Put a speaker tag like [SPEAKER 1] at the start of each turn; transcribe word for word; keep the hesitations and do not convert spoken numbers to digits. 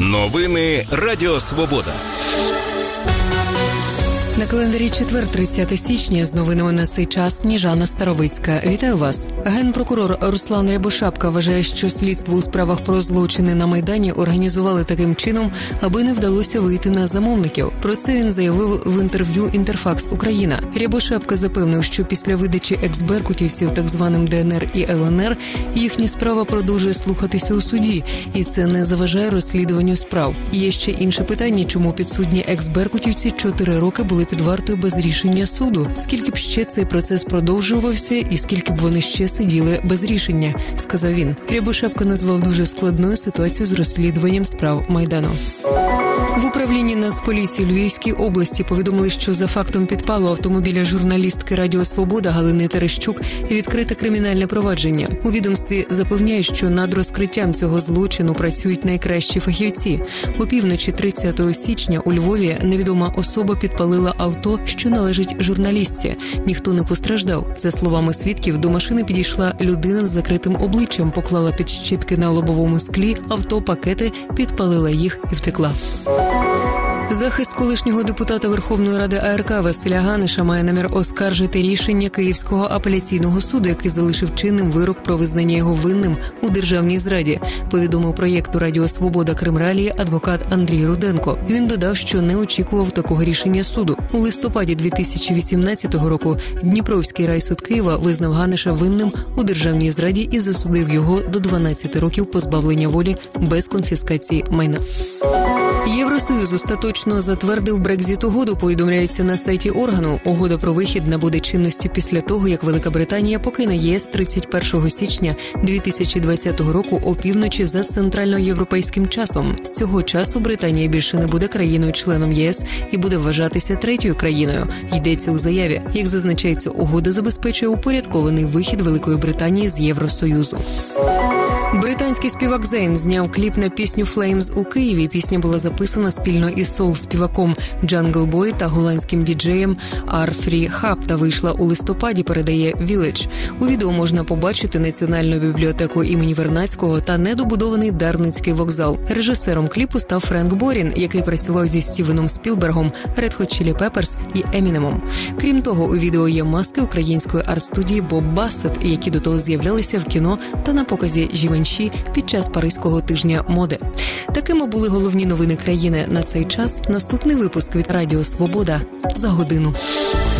[SPEAKER 1] Новини Радіо Свобода.
[SPEAKER 2] На календарі четвер, тридцяте січня, з новинами на цей час Сніжана Старовицька. Вітаю вас. Генпрокурор Руслан Рябошапка вважає, що слідство у справах про злочини на Майдані організували таким чином, аби не вдалося вийти на замовників. Про це він заявив в інтерв'ю «Інтерфакс Україна». Рябошапка запевнив, що після видачі екс-беркутівців так званим Де Ен Ер і Ел Ен Ер їхня справа продовжує слухатися у суді, і це не заважає розслідуванню справ. Є ще інше питання, чому підсудні екс-беркутівці чотири роки були під вартою без рішення суду. Скільки б ще цей процес продовжувався і скільки б вони ще сиділи без рішення, сказав він. Рябошапка назвав дуже складною ситуацію з розслідуванням справ Майдану. В управлінні Нацполіції Львівській області повідомили, що за фактом підпалу автомобіля журналістки Радіо Свобода Галини Терещук відкрите кримінальне провадження. У відомстві запевняють, що над розкриттям цього злочину працюють найкращі фахівці. Опівночі тридцятого січня у Львові невідома особа підпалила авто, що належить журналістці. Ніхто не постраждав. За словами свідків, до машини підійшла людина з закритим обличчям, поклала під щітки на лобовому склі авто пакети, підпалила їх і втекла. Захист колишнього депутата Верховної Ради А Р К Василя Ганиша має намір оскаржити рішення Київського апеляційного суду, який залишив чинним вирок про визнання його винним у державній зраді, повідомив проєкту Радіо Свобода Кримралії адвокат Андрій Руденко. Він додав, що не очікував такого рішення суду. У листопаді дві тисячі вісімнадцятого року Дніпровський райсуд Києва визнав Ганиша винним у державній зраді і засудив його до дванадцяти років позбавлення волі без конфіскації майна. Євросоюз остаточно затвердив Брекзит-угоду, повідомляється на сайті органу. Угода про вихід набуде чинності після того, як Велика Британія покине Є С тридцять першого січня дві тисячі двадцятого року опівночі за центральноєвропейським часом. З цього часу Британія більше не буде країною-членом Є С і буде вважатися третьою країною, йдеться у заяві. Як зазначається, угода забезпечує упорядкований вихід Великої Британії з Євросоюзу. Британський співак Зейн зняв кліп на пісню «Flames» у Києві. Пісня була записана спільно із соул-співаком Джангл Бой та голландським діджеєм Ар Фрі Хаб та вийшла у листопаді, передає Village. У відео можна побачити Національну бібліотеку імені Вернадського та недобудований Дарницький вокзал. Режисером кліпу став Френк Борін, який працював зі Стівеном Спілбергом, Red Hot Chili Peppers і Емінемом. Крім того, у відео є маски української арт-студії Боб Бассет, які до того з'являлися в кіно та на показі Живенші під час Паризького тижня моди. Такими були головні новини країни на цей час. Наступний випуск від Радіо Свобода за годину.